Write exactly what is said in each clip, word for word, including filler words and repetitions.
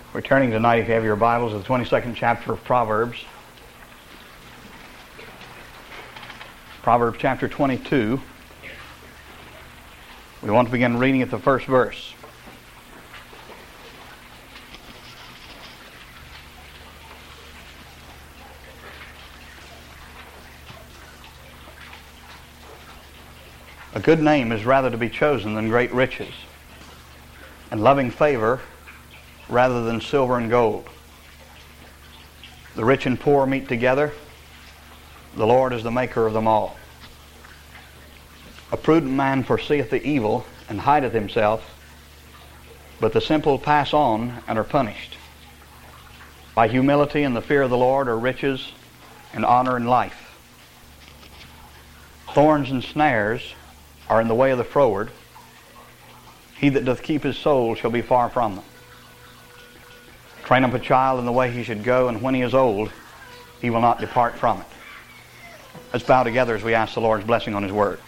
We're turning tonight, if you have your Bibles, to the twenty-second chapter of Proverbs. Proverbs chapter twenty-two. We want to begin reading at the first verse. A good name is rather to be chosen than great riches, and loving favor rather than silver and gold. The rich and poor meet together. The Lord is the maker of them all. A prudent man foreseeth the evil and hideth himself, but the simple pass on and are punished. By humility and the fear of the Lord are riches and honor and life. Thorns and snares are in the way of the froward. He that doth keep his soul shall be far from them. Train up a child in the way he should go, and when he is old, he will not depart from it. Let's bow together as we ask the Lord's blessing on His Word.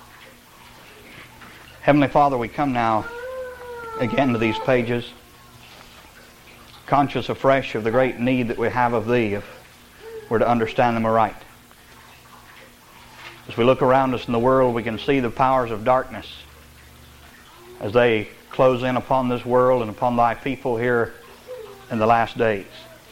Heavenly Father, we come now again to these pages, conscious afresh of the great need that we have of Thee if we're to understand them aright. As we look around us in the world, we can see the powers of darkness as they close in upon this world and upon Thy people here in the last days.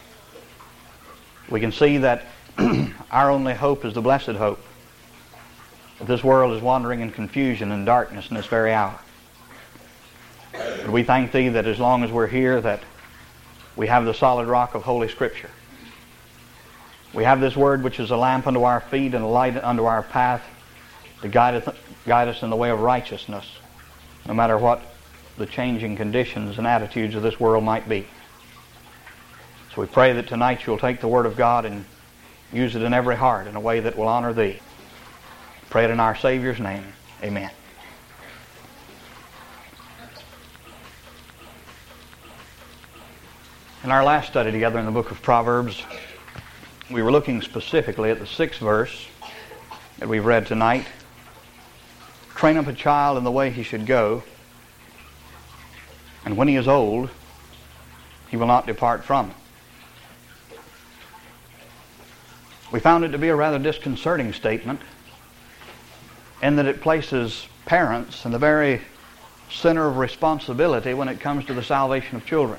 We can see that our only hope is the blessed hope, that this world is wandering in confusion and darkness in this very hour. But we thank Thee that as long as we're here, that we have the solid rock of Holy Scripture. We have this Word which is a lamp unto our feet and a light unto our path to guide us, guide us in the way of righteousness, no matter what the changing conditions and attitudes of this world might be. So we pray that tonight You'll take the Word of God and use it in every heart in a way that will honor Thee. Pray it in our Savior's name. Amen. In our last study together in the book of Proverbs, we were looking specifically at the sixth verse that we've read tonight. Train up a child in the way he should go, and when he is old, he will not depart from it. We found it to be a rather disconcerting statement in that it places parents in the very center of responsibility when it comes to the salvation of children.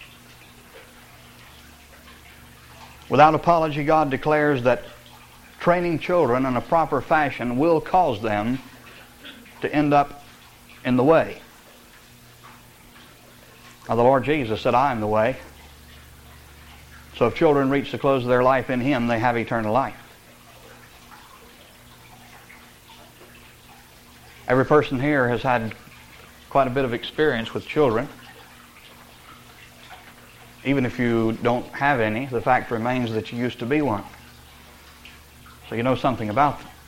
Without apology, God declares that training children in a proper fashion will cause them to end up in the way. Now, the Lord Jesus said, I am the way. So if children reach the close of their life in Him, they have eternal life. Every person here has had quite a bit of experience with children. Even if you don't have any, the fact remains that you used to be one. So you know something about them.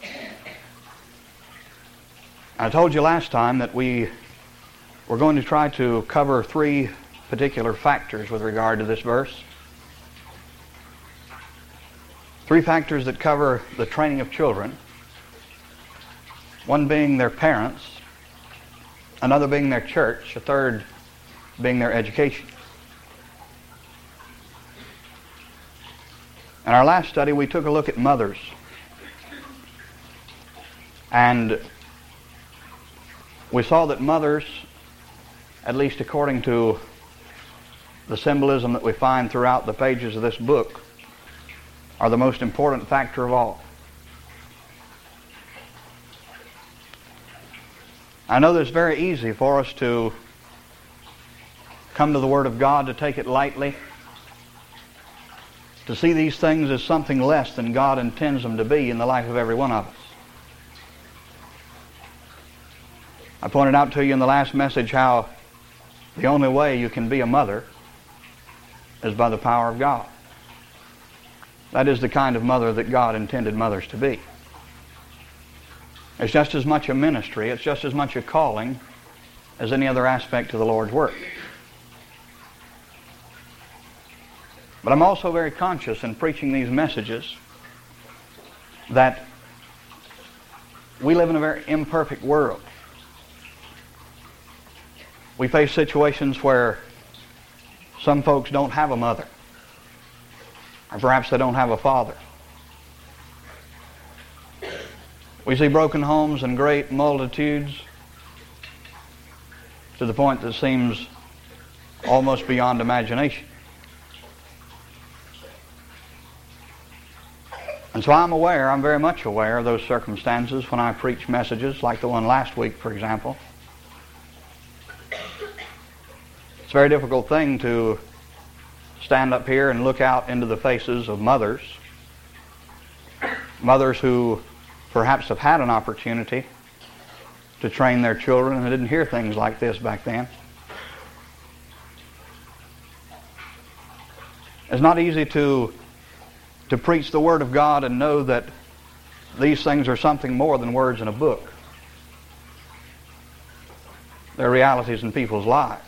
I told you last time that we were going to try to cover three particular factors with regard to this verse. Three factors that cover the training of children. One being their parents, another being their church, a third being their education. In our last study, we took a look at mothers. And we saw that mothers, at least according to the symbolism that we find throughout the pages of this book, are the most important factor of all. I know that it's very easy for us to come to the Word of God, to take it lightly, to see these things as something less than God intends them to be in the life of every one of us. I pointed out to you in the last message how the only way you can be a mother is by the power of God. That is the kind of mother that God intended mothers to be. It's just as much a ministry, it's just as much a calling as any other aspect of the Lord's work. But I'm also very conscious in preaching these messages that we live in a very imperfect world. We face situations where Some folks don't have a mother. Or perhaps they don't have a father. We see broken homes and great multitudes to the point that seems almost beyond imagination. And so I'm aware, I'm very much aware of those circumstances when I preach messages like the one last week, for example. It's a very difficult thing to stand up here and look out into the faces of mothers, mothers who perhaps have had an opportunity to train their children and didn't hear things like this back then. It's not easy to to preach the Word of God and know that these things are something more than words in a book. They're realities in people's lives.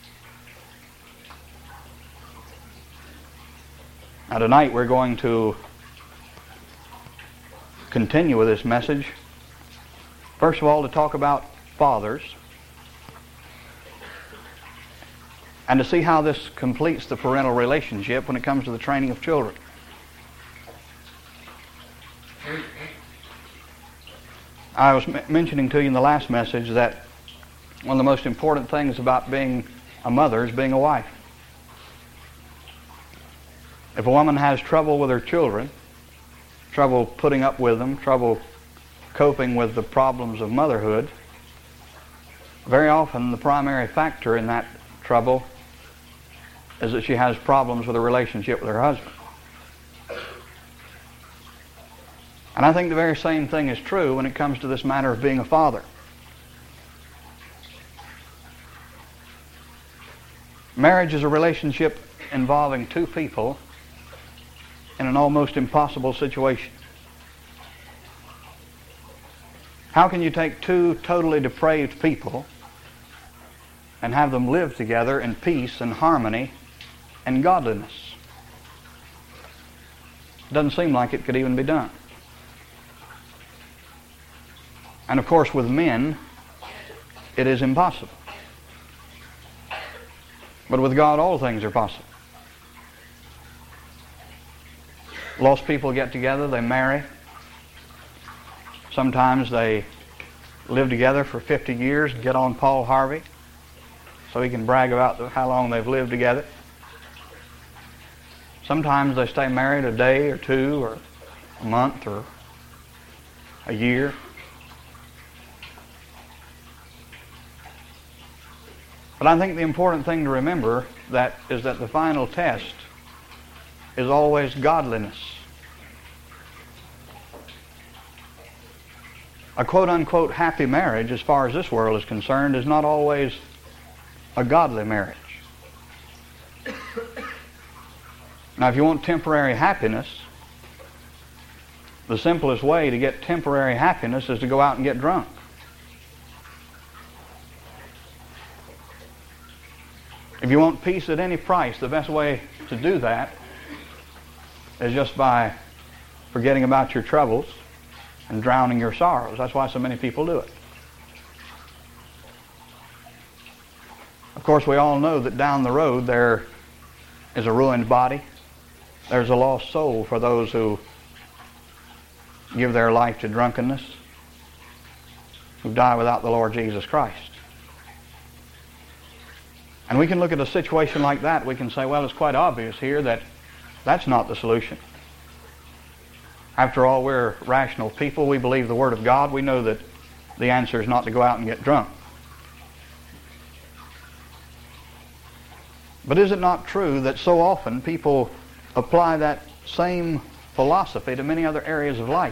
Now tonight we're going to continue with this message. First of all, to talk about fathers and to see how this completes the parental relationship when it comes to the training of children. I was m- mentioning to you in the last message that one of the most important things about being a mother is being a wife. If a woman has trouble with her children, trouble putting up with them, trouble coping with the problems of motherhood, very often the primary factor in that trouble is that she has problems with her relationship with her husband. And I think the very same thing is true when it comes to this matter of being a father. Marriage is a relationship involving two people in an almost impossible situation. How can you take two totally depraved people and have them live together in peace and harmony and godliness? It doesn't seem like it could even be done. And of course with men, it is impossible. But with God, all things are possible. Lost people get together, they marry. Sometimes they live together for fifty years and get on Paul Harvey so he can brag about the, how long they've lived together. Sometimes they stay married a day or two or a month or a year. But I think the important thing to remember that is that the final test is always godliness. A quote-unquote happy marriage, as far as this world is concerned, is not always a godly marriage. Now, if you want temporary happiness, the simplest way to get temporary happiness is to go out and get drunk. If you want peace at any price, the best way to do that is just by forgetting about your troubles and drowning your sorrows. That's why so many people do it. Of course, we all know that down the road there is a ruined body. There's a lost soul for those who give their life to drunkenness, who die without the Lord Jesus Christ. And we can look at a situation like that, we can say, well, it's quite obvious here that that's not the solution. After all, we're rational people. We believe the Word of God. We know that the answer is not to go out and get drunk. But is it not true that so often people apply that same philosophy to many other areas of life?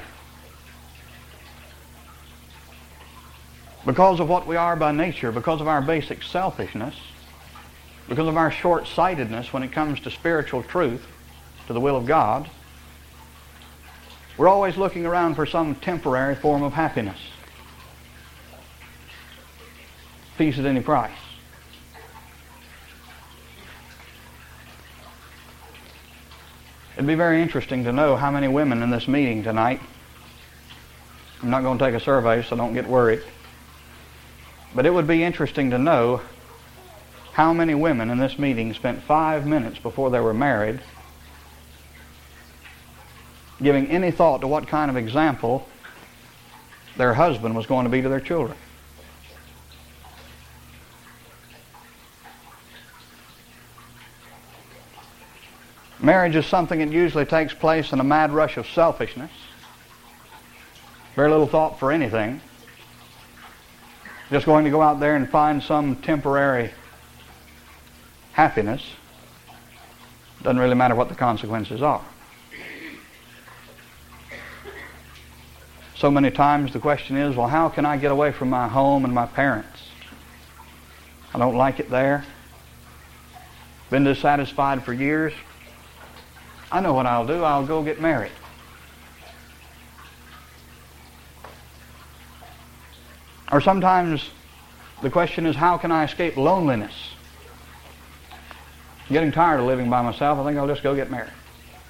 Because of what we are by nature, because of our basic selfishness, because of our short-sightedness when it comes to spiritual truth, to the will of God, we're always looking around for some temporary form of happiness. Peace at any price. It'd be very interesting to know how many women in this meeting tonight, I'm not going to take a survey, so don't get worried, but it would be interesting to know How many women in this meeting spent five minutes before they were married giving any thought to what kind of example their husband was going to be to their children? Marriage is something that usually takes place in a mad rush of selfishness. Very little thought for anything. Just going to go out there and find some temporary happiness. Doesn't really matter what the consequences are. So many times the question is, well, how can I get away from my home and my parents? I don't like it there. Been dissatisfied for years. I know what I'll do. I'll go get married. Or sometimes the question is, how can I escape loneliness? I'm getting tired of living by myself. I think I'll just go get married.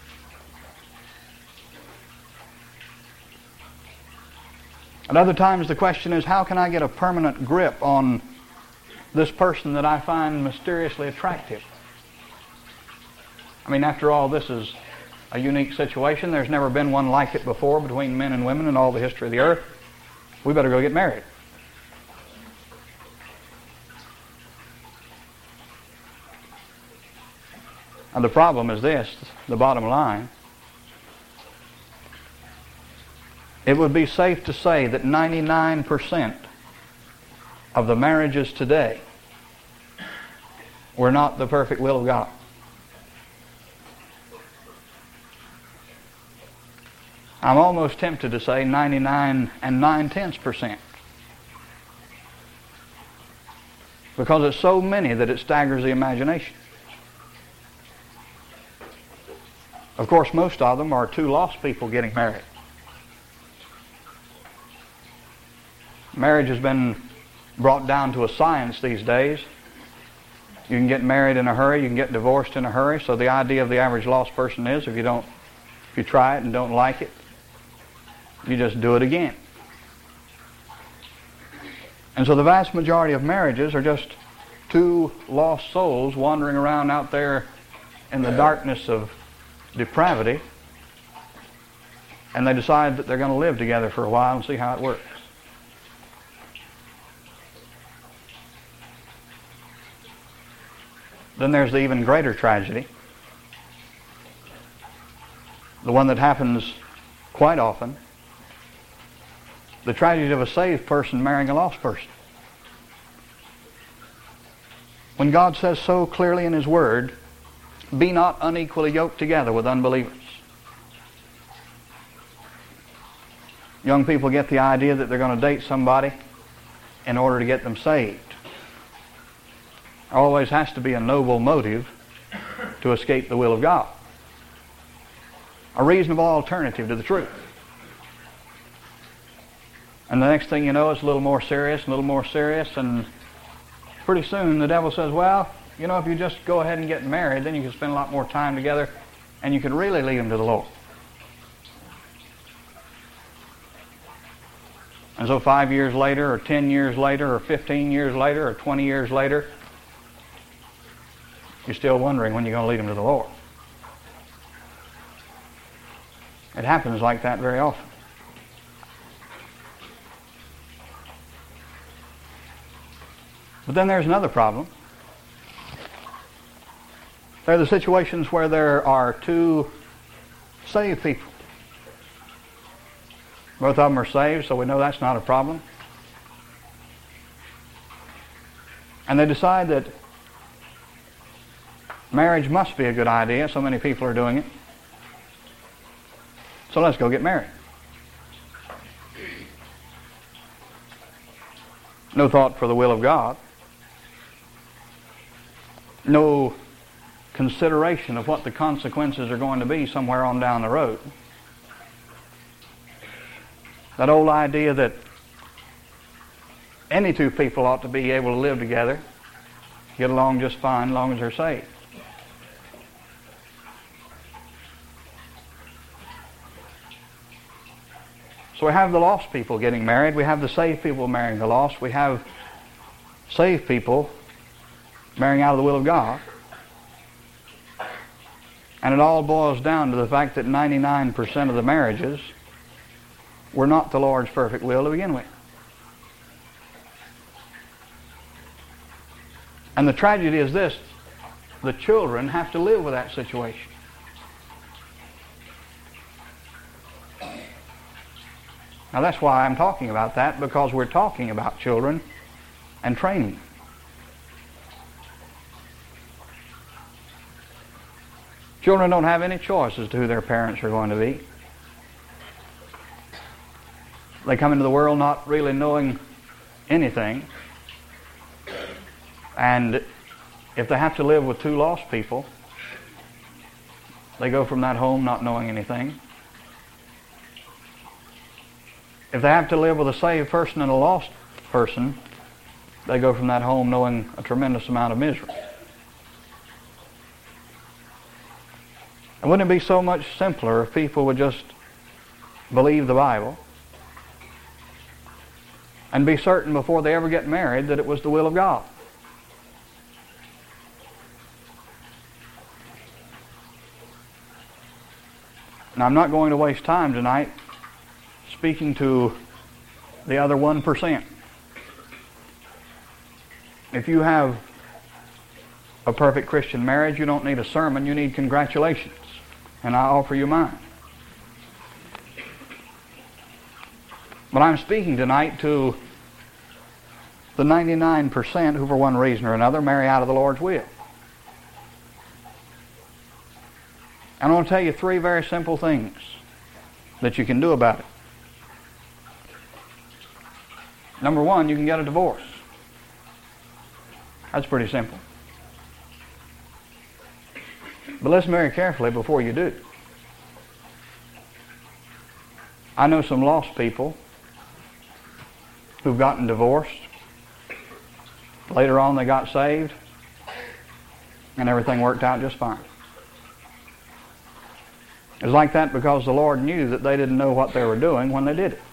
At other times the question is, how can I get a permanent grip on this person that I find mysteriously attractive? I mean, after all, this is a unique situation. There's never been one like it before between men and women in all the history of the earth. We better go get married. And the problem is this, the bottom line. It would be safe to say that ninety-nine percent of the marriages today were not the perfect will of God. I'm almost tempted to say ninety-nine and nine-tenths percent. Because it's so many that it staggers the imagination. Of course, most of them are two lost people getting married. Marriage has been brought down to a science these days. You can get married in a hurry, you can get divorced in a hurry. So the idea of the average lost person is, if you don't, if you try it and don't like it, you just do it again. And so the vast majority of marriages are just two lost souls wandering around out there in the darkness of depravity, and they decide that they're going to live together for a while and see how it works. Then there's the even greater tragedy, the one that happens quite often, the tragedy of a saved person marrying a lost person. When God says so clearly in His Word, be not unequally yoked together with unbelievers. Young people get the idea that they're going to date somebody in order to get them saved. There always has to be a noble motive to escape the will of God. A reasonable alternative to the truth. And the next thing you know, it's a little more serious, a little more serious, and pretty soon the devil says, well, you know, if you just go ahead and get married, then you can spend a lot more time together, and you can really lead them to the Lord. And so five years later, or ten years later, or fifteen years later, or twenty years later, you're still wondering when you're going to lead them to the Lord. It happens like that very often. But then there's another problem. There are the situations where there are two saved people. Both of them are saved, so we know that's not a problem. And they decide that marriage must be a good idea. So many people are doing it. So let's go get married. No thought for the will of God. No consideration of what the consequences are going to be somewhere on down the road. That old idea that any two people ought to be able to live together, get along just fine as long as they're saved. So we have the lost people getting married. We have the saved people marrying the lost. We have saved people marrying out of the will of God. And it all boils down to the fact that ninety-nine percent of the marriages were not the Lord's perfect will to begin with. And the tragedy is this: the children have to live with that situation. Now that's why I'm talking about that, because we're talking about children and training. Children don't have any choice as to who their parents are going to be. They come into the world not really knowing anything. And if they have to live with two lost people, they go from that home not knowing anything. If they have to live with a saved person and a lost person, they go from that home knowing a tremendous amount of misery. And wouldn't it be so much simpler if people would just believe the Bible and be certain before they ever get married that it was the will of God? Now, I'm not going to waste time tonight speaking to the other one percent. If you have a perfect Christian marriage, you don't need a sermon, you need congratulations. And I offer you mine. But I'm speaking tonight to the ninety-nine percent who for one reason or another marry out of the Lord's will. And I want to tell you three very simple things that you can do about it. Number one, you can get a divorce. That's pretty simple. But listen very carefully before you do. I know some lost people who've gotten divorced. Later on they got saved and everything worked out just fine. It was like that because the Lord knew that they didn't know what they were doing when they did it.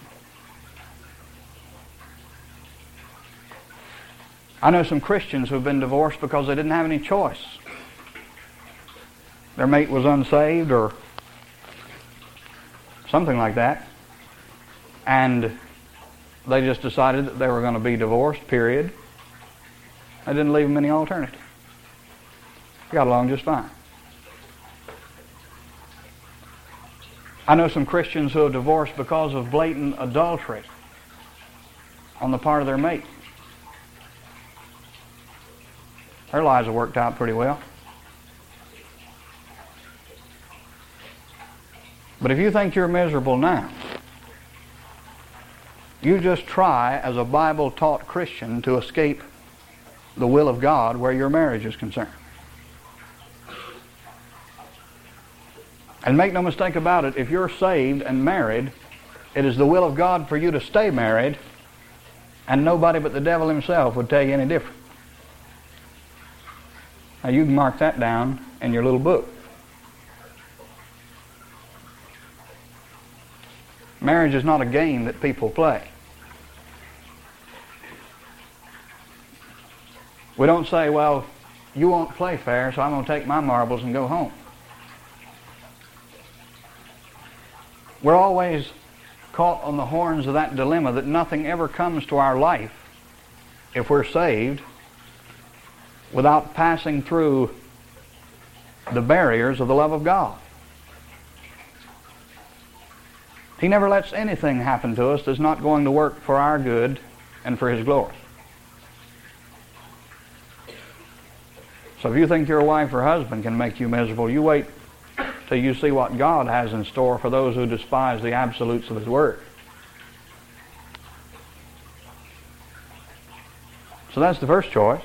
I know some Christians who have been divorced because they didn't have any choice. Their mate was unsaved or something like that. And they just decided that they were going to be divorced, period. They didn't leave them any alternative. Got along just fine. I know some Christians who have divorced because of blatant adultery on the part of their mate. Their lives have worked out pretty well. But if you think you're miserable now, you just try as a Bible-taught Christian to escape the will of God where your marriage is concerned. And make no mistake about it, if you're saved and married, it is the will of God for you to stay married, and nobody but the devil himself would tell you any different. Now you can mark that down in your little book. Marriage is not a game that people play. We don't say, well, you won't play fair, so I'm going to take my marbles and go home. We're always caught on the horns of that dilemma that nothing ever comes to our life, if we're saved, without passing through the barriers of the love of God. He never lets anything happen to us that's not going to work for our good and for His glory. So if you think your wife or husband can make you miserable, you wait till you see what God has in store for those who despise the absolutes of His Word. So that's the first choice.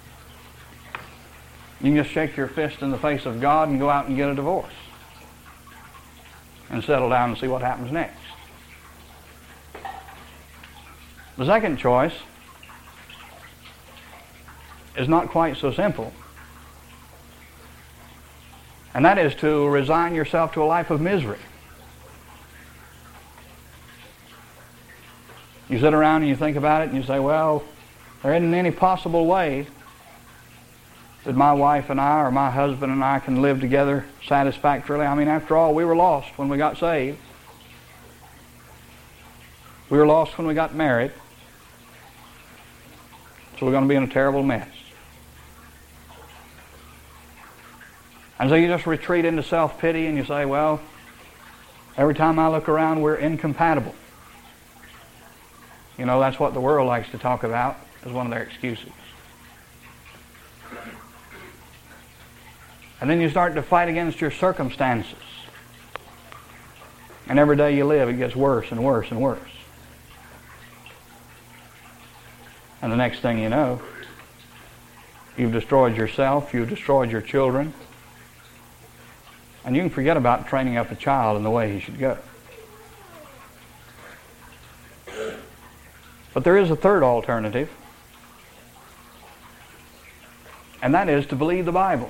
You can just shake your fist in the face of God and go out and get a divorce. And settle down and see what happens next. The second choice is not quite so simple. And that is to resign yourself to a life of misery. You sit around and you think about it and you say, well, there isn't any possible way that my wife and I or my husband and I can live together satisfactorily. I mean, after all, we were lost when we got saved. We were lost when we got married. So we're going to be in a terrible mess. And so you just retreat into self-pity and you say, well, every time I look around, we're incompatible. You know, that's what the world likes to talk about as one of their excuses. And then you start to fight against your circumstances. And every day you live, it gets worse and worse and worse. And the next thing you know, you've destroyed yourself, you've destroyed your children, and you can forget about training up a child in the way he should go. But there is a third alternative, and that is to believe the Bible.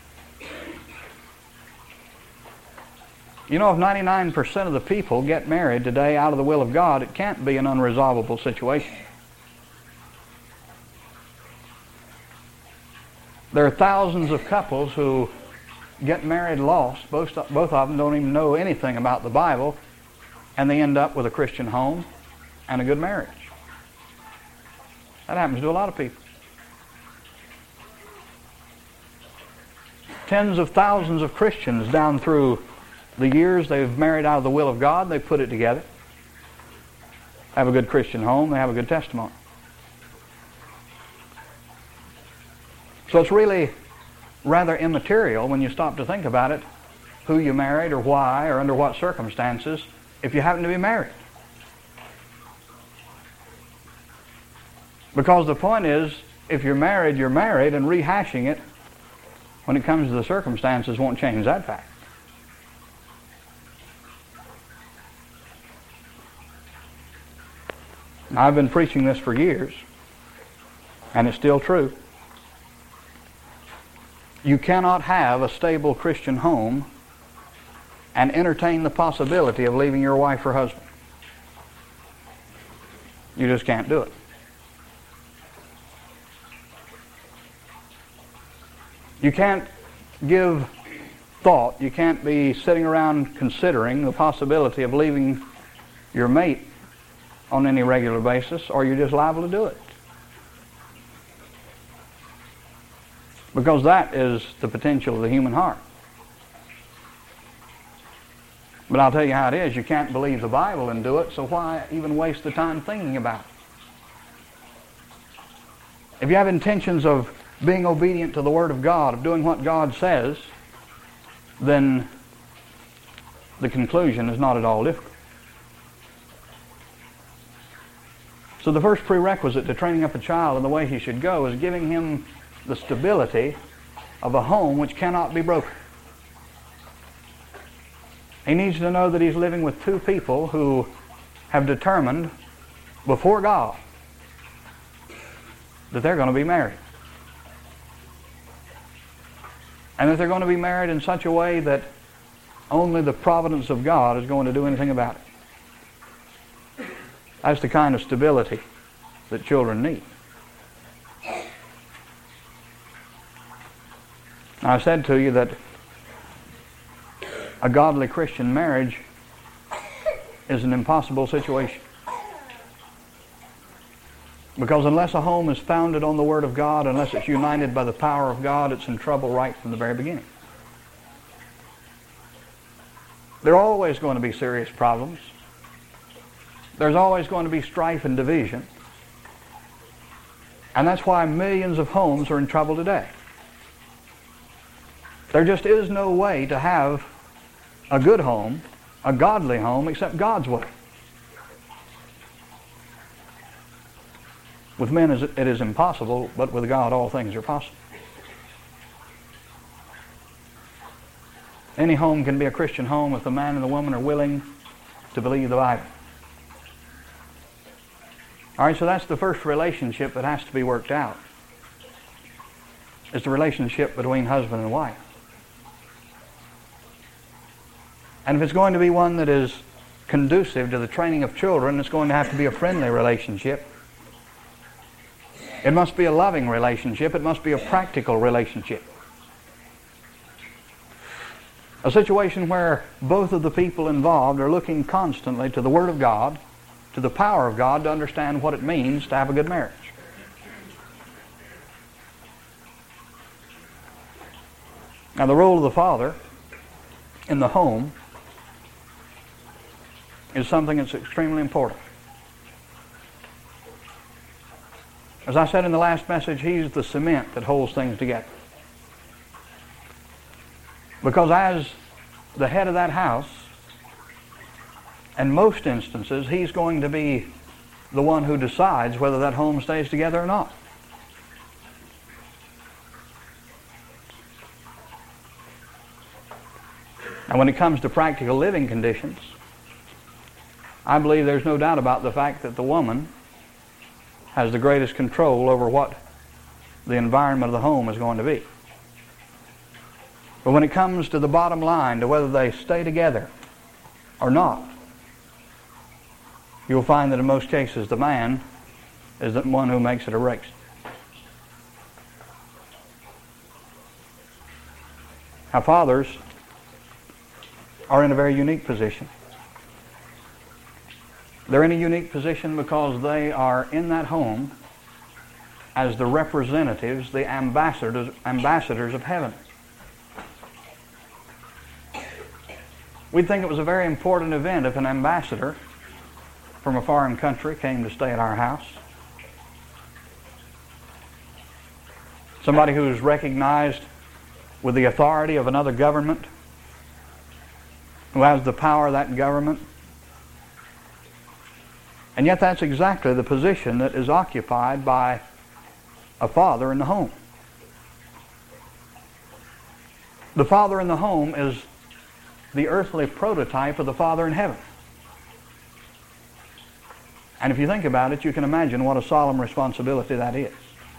You know, if ninety-nine percent of the people get married today out of the will of God, it can't be an unresolvable situation. There are thousands of couples who get married lost. Both, both of them don't even know anything about the Bible, and they end up with a Christian home and a good marriage. That happens to a lot of people. Tens of thousands of Christians down through the years, they've married out of the will of God, they put it together, have a good Christian home, they have a good testimony. So it's really rather immaterial when you stop to think about it, who you married or why or under what circumstances, if you happen to be married. Because the point is, if you're married, you're married, and rehashing it when it comes to the circumstances won't change that fact. Now, I've been preaching this for years, and it's still true. You cannot have a stable Christian home and entertain the possibility of leaving your wife or husband. You just can't do it. You can't give thought, you can't be sitting around considering the possibility of leaving your mate on any regular basis, or you're just liable to do it. Because that is the potential of the human heart. But I'll tell you how it is. You can't believe the Bible and do it, so why even waste the time thinking about it? If you have intentions of being obedient to the Word of God, of doing what God says, then the conclusion is not at all difficult. So the first prerequisite to training up a child in the way he should go is giving him the stability of a home which cannot be broken. He needs to know that he's living with two people who have determined before God that they're going to be married. And that they're going to be married in such a way that only the providence of God is going to do anything about it. That's the kind of stability that children need. Now, I said to you that a godly Christian marriage is an impossible situation. Because unless a home is founded on the Word of God, unless it's united by the power of God, it's in trouble right from the very beginning. There are always going to be serious problems. There's always going to be strife and division. And that's why millions of homes are in trouble today. There just is no way to have a good home, a godly home, except God's way. With men it is impossible, but with God all things are possible. Any home can be a Christian home if the man and the woman are willing to believe the Bible. All right, so that's the first relationship that has to be worked out. It's the relationship between husband and wife. And if it's going to be one that is conducive to the training of children, it's going to have to be a friendly relationship. It must be a loving relationship. It must be a practical relationship. A situation where both of the people involved are looking constantly to the Word of God, to the power of God, to understand what it means to have a good marriage. Now, the role of the father in the home is something that's extremely important. As I said in the last message, he's the cement that holds things together. Because as the head of that house, in most instances, he's going to be the one who decides whether that home stays together or not. And when it comes to practical living conditions, I believe there's no doubt about the fact that the woman has the greatest control over what the environment of the home is going to be. But when it comes to the bottom line, to whether they stay together or not, you'll find that in most cases the man is the one who makes it a race. Now, fathers are in a very unique position. They're in a unique position because they are in that home as the representatives, the ambassadors, ambassadors of heaven. We'd think it was a very important event if an ambassador from a foreign country came to stay at our house. Somebody who is recognized with the authority of another government, who has the power of that government. And yet that's exactly the position that is occupied by a father in the home. The father in the home is the earthly prototype of the Father in heaven. And if you think about it, you can imagine what a solemn responsibility that is.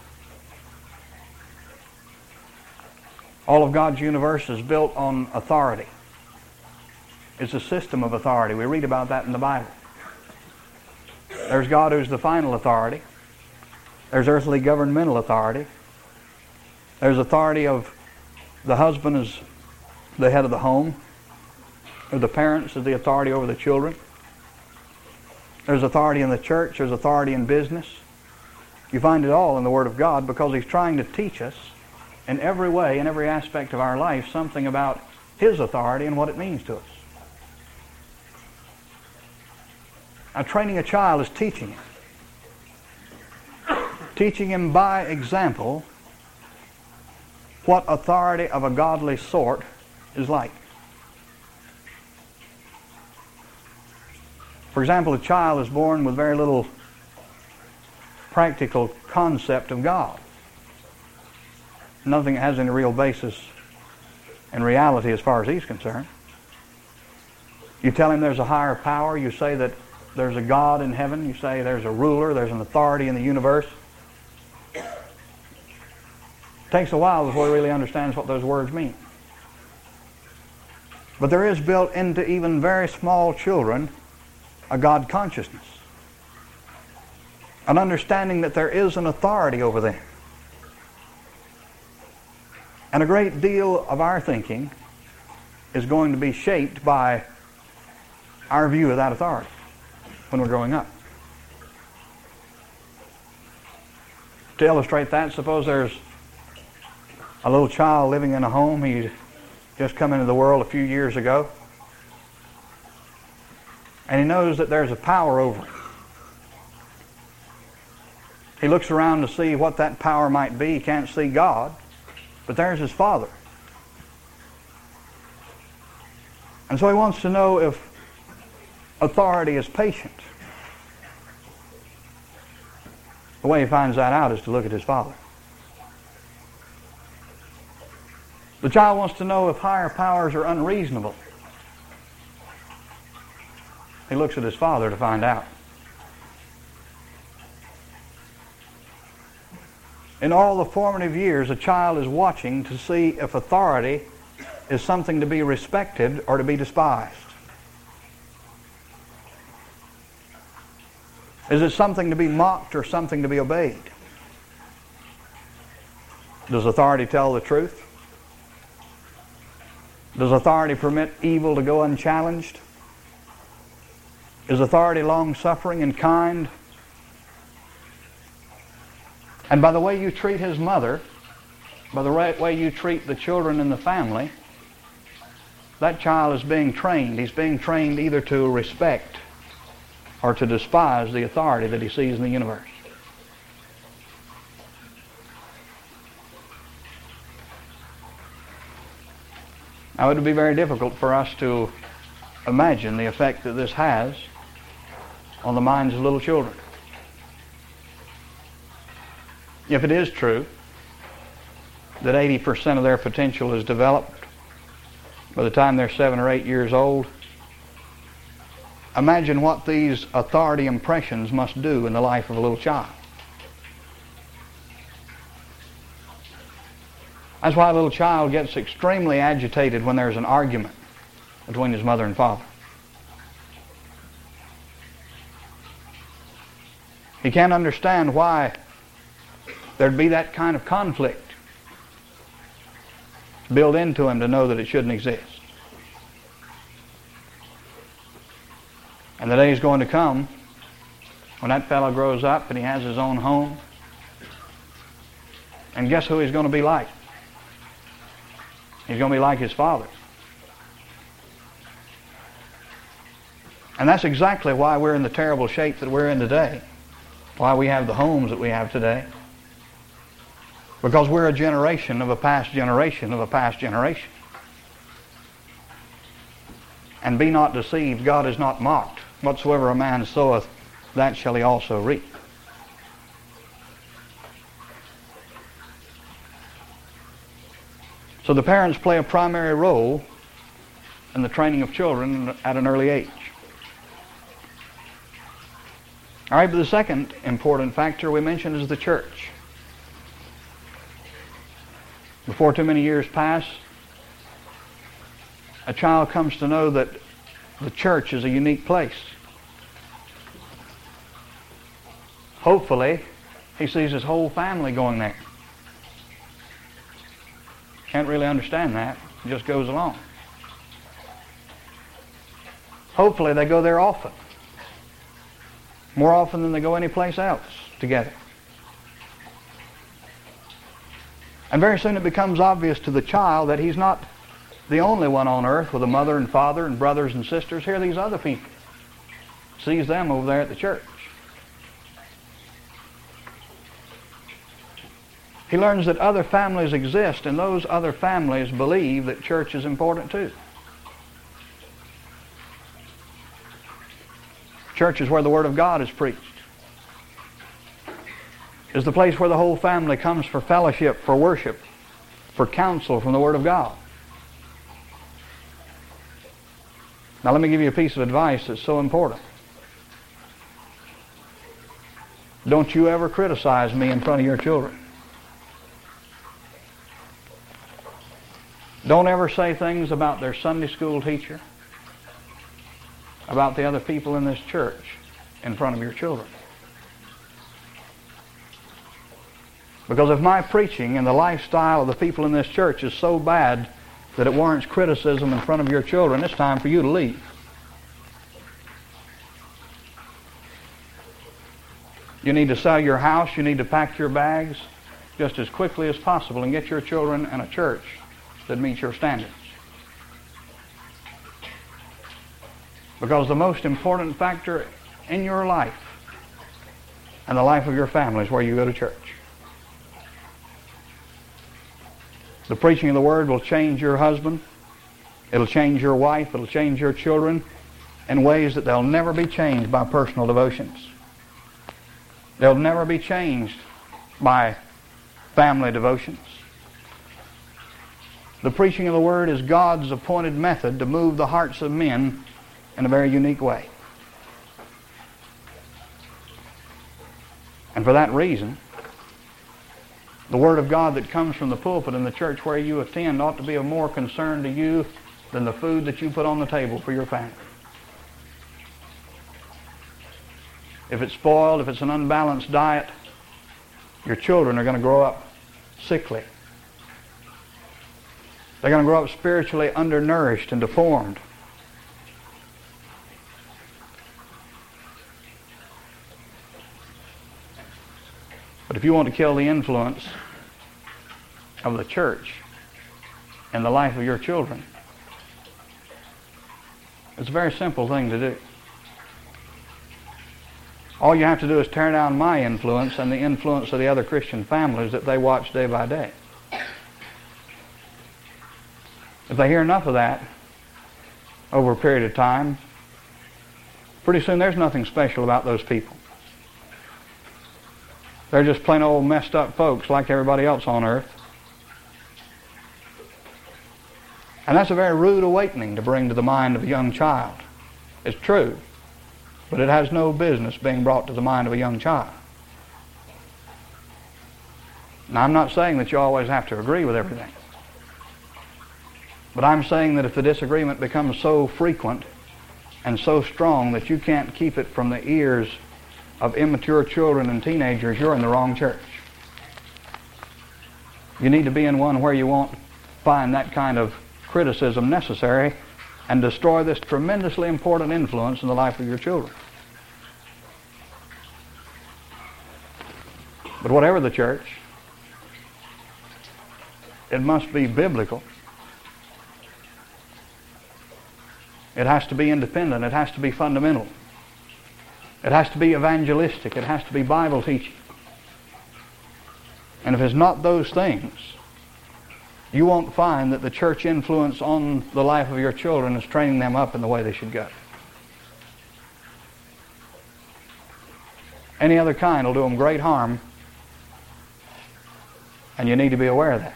All of God's universe is built on authority. It's a system of authority. We read about that in the Bible. There's God who's the final authority. There's earthly governmental authority. There's authority of the husband as the head of the home, or the parents as the authority over the children. There's authority in the church. There's authority in business. You find it all in the Word of God because He's trying to teach us in every way, in every aspect of our life, something about His authority and what it means to us. Now, training a child is teaching him. Teaching him by example what authority of a godly sort is like. For example, a child is born with very little practical concept of God. Nothing that has any real basis in reality as far as he's concerned. You tell him there's a higher power. You say that there's a God in heaven. You say there's a ruler. There's an authority in the universe. It takes a while before he really understands what those words mean. But there is built into even very small children a God consciousness. An understanding that there is an authority over them. And a great deal of our thinking is going to be shaped by our view of that authority when we're growing up. To illustrate that, suppose there's a little child living in a home. He's just come into the world a few years ago. And he knows that there's a power over him. He looks around to see what that power might be. He can't see God, but there's his father. And so he wants to know if authority is patient. The way he finds that out is to look at his father. The child wants to know if higher powers are unreasonable. He looks at his father to find out. In all the formative years, a child is watching to see if authority is something to be respected or to be despised. Is it something to be mocked or something to be obeyed? Does authority tell the truth? Does authority permit evil to go unchallenged? Is authority long-suffering and kind? And by the way you treat his mother, by the right way you treat the children in the family, that child is being trained. He's being trained either to respect or to despise the authority that he sees in the universe. Now, it would be very difficult for us to imagine the effect that this has on the minds of little children. If it is true that eighty percent of their potential is developed by the time they're seven or eight years old, imagine what these authority impressions must do in the life of a little child. That's why a little child gets extremely agitated when there's an argument between his mother and father. He can't understand why there'd be that kind of conflict built into him to know that it shouldn't exist. And the day is going to come when that fellow grows up and he has his own home. And guess who he's going to be like? He's going to be like his father. And that's exactly why we're in the terrible shape that we're in today. Why we have the homes that we have today. Because we're a generation of a past generation of a past generation. And be not deceived, God is not mocked. Whatsoever a man soweth, that shall he also reap. So the parents play a primary role in the training of children at an early age. All right, but the second important factor we mentioned is the church. Before too many years pass, a child comes to know that the church is a unique place. Hopefully, he sees his whole family going there. Can't really understand that. It just goes along. Hopefully, they go there often. More often than they go anyplace else together. And very soon it becomes obvious to the child that he's not the only one on earth with a mother and father and brothers and sisters. Here are these other people. Sees them over there at the church. He learns that other families exist, and those other families believe that church is important too. Church is where the Word of God is preached. Is the place where the whole family comes for fellowship, for worship, for counsel from the Word of God. Now let me give you a piece of advice that's so important. Don't you ever criticize me in front of your children. Don't ever say things about their Sunday school teacher, about the other people in this church in front of your children. Because if my preaching and the lifestyle of the people in this church is so bad that it warrants criticism in front of your children, it's time for you to leave. You need to sell your house, you need to pack your bags just as quickly as possible and get your children in a church that meets your standards. Because the most important factor in your life and the life of your family is where you go to church. The preaching of the Word will change your husband. It'll change your wife. It'll change your children in ways that they'll never be changed by personal devotions. They'll never be changed by family devotions. The preaching of the Word is God's appointed method to move the hearts of men in a very unique way. And for that reason, the Word of God that comes from the pulpit in the church where you attend ought to be of more concern to you than the food that you put on the table for your family. If it's spoiled, if it's an unbalanced diet, your children are going to grow up sickly They're going to grow up spiritually undernourished and deformed. But if you want to kill the influence of the church in the life of your children, it's a very simple thing to do. All you have to do is tear down my influence and the influence of the other Christian families that they watch day by day. If they hear enough of that over a period of time, pretty soon there's nothing special about those people. They're just plain old messed up folks like everybody else on earth. And that's a very rude awakening to bring to the mind of a young child. It's true, but it has no business being brought to the mind of a young child. Now, I'm not saying that you always have to agree with everything. But I'm saying that if the disagreement becomes so frequent and so strong that you can't keep it from the ears of immature children and teenagers, you're in the wrong church. You need to be in one where you won't find that kind of criticism necessary and destroy this tremendously important influence in the life of your children. But whatever the church, it must be biblical. It has to be independent. It has to be fundamental. It has to be evangelistic. It has to be Bible teaching. And if it's not those things, you won't find that the church influence on the life of your children is training them up in the way they should go. Any other kind will do them great harm, and you need to be aware of that.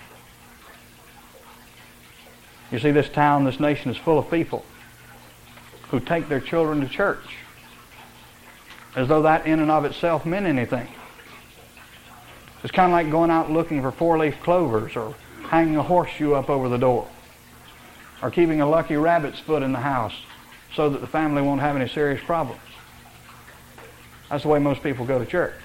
You see, this town, this nation is full of people who take their children to church as though that in and of itself meant anything. It's kind of like going out looking for four-leaf clovers, or hanging a horseshoe up over the door, or keeping a lucky rabbit's foot in the house so that the family won't have any serious problems. That's the way most people go to church.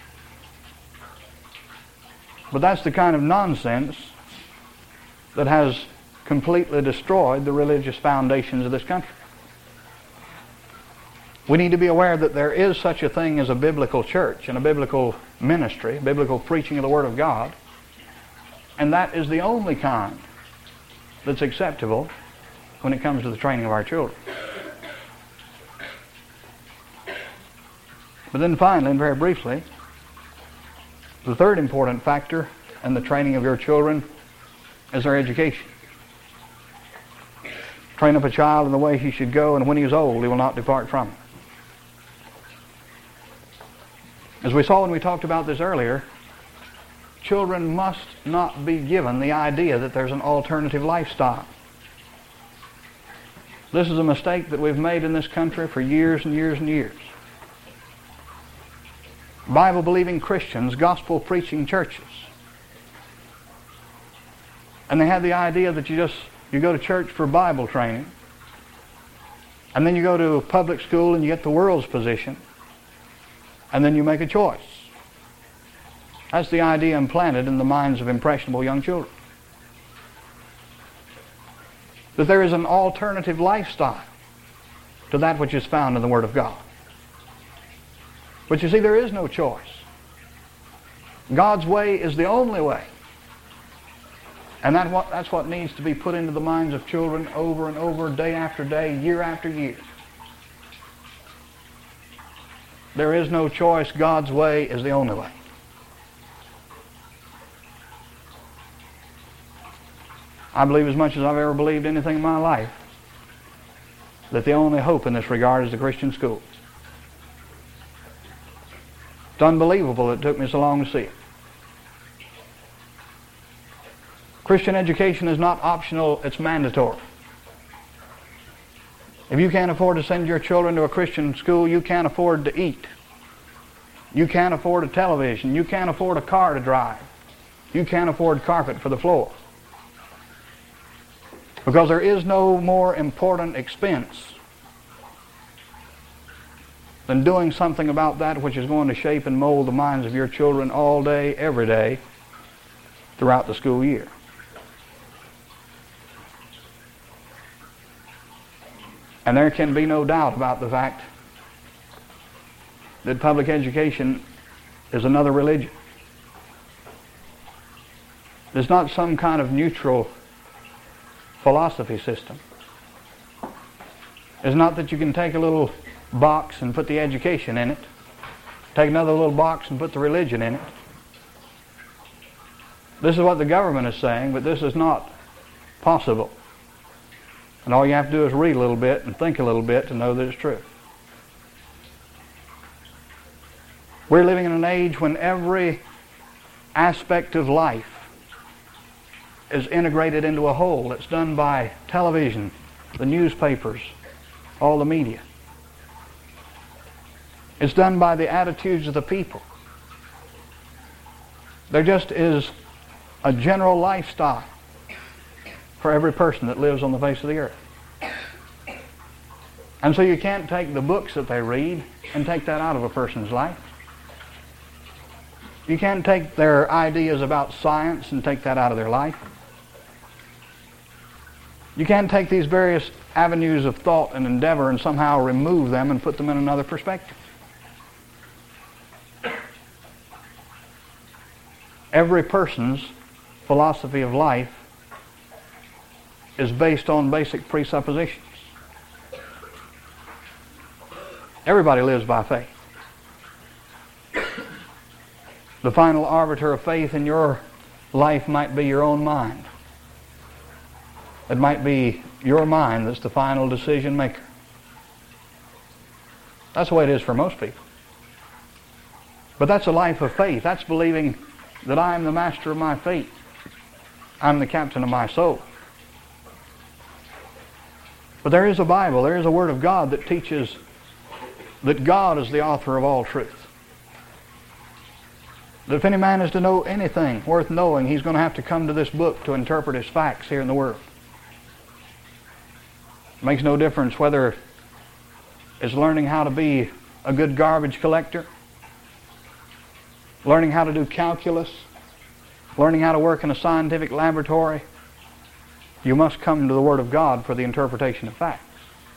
But that's the kind of nonsense that has completely destroyed the religious foundations of this country. We need to be aware that there is such a thing as a biblical church and a biblical ministry, biblical preaching of the Word of God, and that is the only kind that's acceptable when it comes to the training of our children. But then finally, and very briefly, the third important factor in the training of your children is their education. Train up a child in the way he should go, and when he is old, he will not depart from it. As we saw when we talked about this earlier, children must not be given the idea that there's an alternative lifestyle. This is a mistake that we've made in this country for years and years and years. Bible-believing Christians, gospel-preaching churches. And they have the idea that you just you go to church for Bible training, and then you go to public school and you get the world's position, and then you make a choice. That's the idea implanted in the minds of impressionable young children. That there is an alternative lifestyle to that which is found in the Word of God. But you see, there is no choice. God's way is the only way. And that what, that's what needs to be put into the minds of children over and over, day after day, year after year. There is no choice. God's way is the only way. I believe as much as I've ever believed anything in my life that the only hope in this regard is the Christian school. It's unbelievable that it took me so long to see it. Christian education is not optional, it's mandatory. If you can't afford to send your children to a Christian school, you can't afford to eat. You can't afford a television. You can't afford a car to drive. You can't afford carpet for the floor. Because there is no more important expense than doing something about that which is going to shape and mold the minds of your children all day, every day, throughout the school year. And there can be no doubt about the fact that public education is another religion. It's not some kind of neutral philosophy system. It's not that you can take a little box and put the education in it, take another little box and put the religion in it. This is what the government is saying, but this is not possible. And all you have to do is read a little bit and think a little bit to know that it's true. We're living in an age when every aspect of life is integrated into a whole. It's done by television, the newspapers, all the media. It's done by the attitudes of the people. There just is a general lifestyle for every person that lives on the face of the earth. And so you can't take the books that they read and take that out of a person's life. You can't take their ideas about science and take that out of their life. You can't take these various avenues of thought and endeavor and somehow remove them and put them in another perspective. Every person's philosophy of life is based on basic presuppositions. Everybody lives by faith. The final arbiter of faith in your life might be your own mind. It might be your mind that's the final decision maker. That's the way it is for most people. But that's a life of faith. That's believing that I am the master of my fate. I'm the captain of my soul. But there is a Bible, there is a Word of God that teaches that God is the author of all truth. That if any man is to know anything worth knowing, he's going to have to come to this book to interpret his facts here in the world. It makes no difference whether it's learning how to be a good garbage collector, learning how to do calculus, learning how to work in a scientific laboratory. You must come to the Word of God for the interpretation of facts.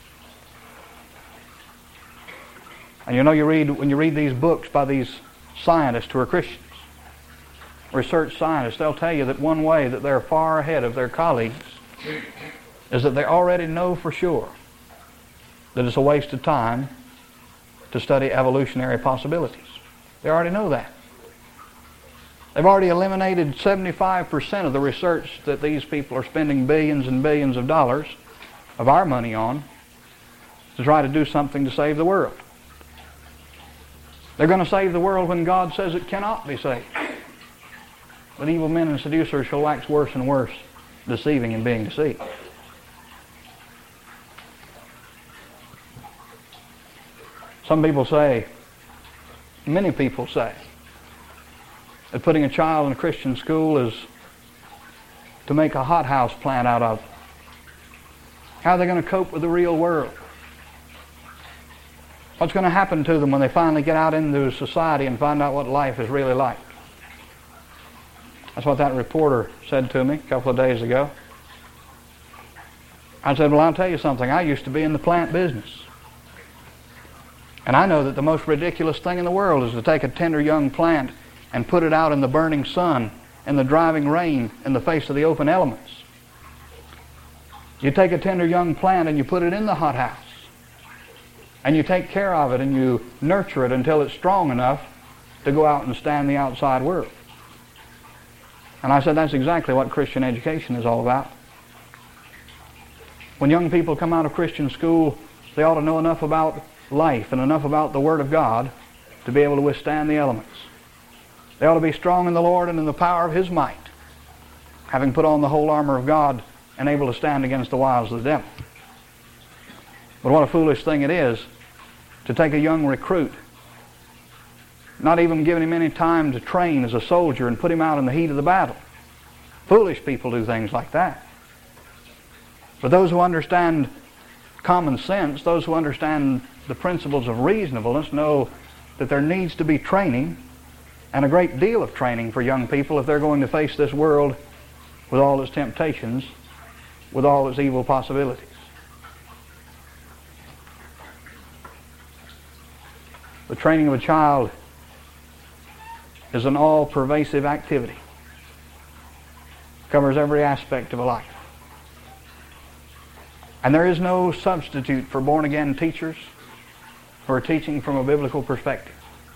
And you know, you read when you read these books by these scientists who are Christians, research scientists, they'll tell you that one way that they're far ahead of their colleagues is that they already know for sure that it's a waste of time to study evolutionary possibilities. They already know that. They've already eliminated seventy-five percent of the research that these people are spending billions and billions of dollars of our money on to try to do something to save the world. They're going to save the world when God says it cannot be saved. But evil men and seducers shall wax worse and worse, deceiving and being deceived. Some people say, many people say, that putting a child in a Christian school is to make a hothouse plant out of. How are they going to cope with the real world? What's going to happen to them when they finally get out into society and find out what life is really like? That's what that reporter said to me a couple of days ago. I said, well, I'll tell you something. I used to be in the plant business. And I know that the most ridiculous thing in the world is to take a tender young plant and put it out in the burning sun, in the driving rain, in the face of the open elements. You take a tender young plant and you put it in the hothouse. And you take care of it and you nurture it until it's strong enough to go out and stand the outside world. And I said that's exactly what Christian education is all about. When young people come out of Christian school, they ought to know enough about life and enough about the Word of God to be able to withstand the elements. They ought to be strong in the Lord and in the power of His might, having put on the whole armor of God and able to stand against the wiles of the devil. But what a foolish thing it is to take a young recruit, not even giving him any time to train as a soldier, and put him out in the heat of the battle. Foolish people do things like that. But those who understand common sense, those who understand the principles of reasonableness, know that there needs to be training, and a great deal of training for young people if they're going to face this world with all its temptations, with all its evil possibilities. The training of a child is an all-pervasive activity. Covers every aspect of a life. And there is no substitute for born-again teachers who are teaching from a biblical perspective.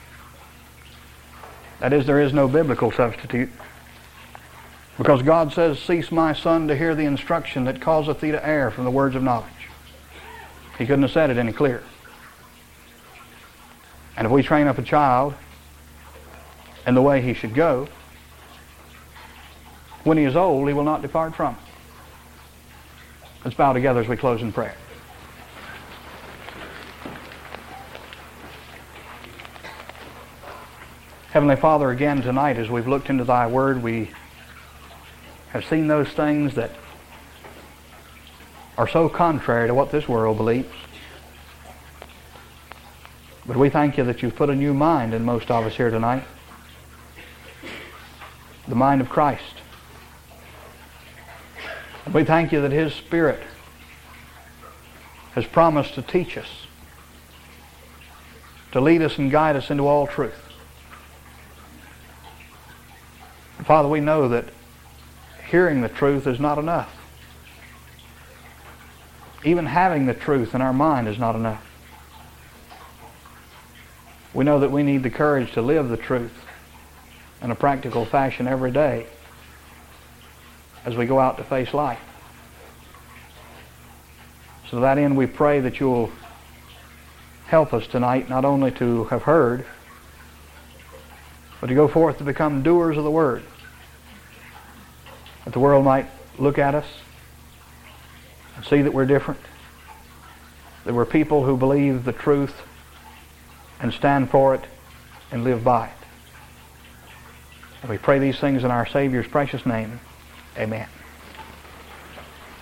That is, there is no biblical substitute. Because God says, "Cease, my son, to hear the instruction that causeth thee to err from the words of knowledge." He couldn't have said it any clearer. And if we train up a child in the way he should go, when he is old, he will not depart from it. Let's bow together as we close in prayer. Heavenly Father, again tonight as we've looked into Thy Word, we have seen those things that are so contrary to what this world believes. But we thank You that You've put a new mind in most of us here tonight. The mind of Christ. And we thank You that His Spirit has promised to teach us, to lead us and guide us into all truth. And Father, we know that hearing the truth is not enough. Even having the truth in our mind is not enough. We know that we need the courage to live the truth in a practical fashion every day as we go out to face life. So to that end, we pray that You'll help us tonight not only to have heard, but to go forth to become doers of the Word. That the world might look at us and see that we're different, that we're people who believe the truth and stand for it and live by it. And we pray these things in our Savior's precious name. Amen.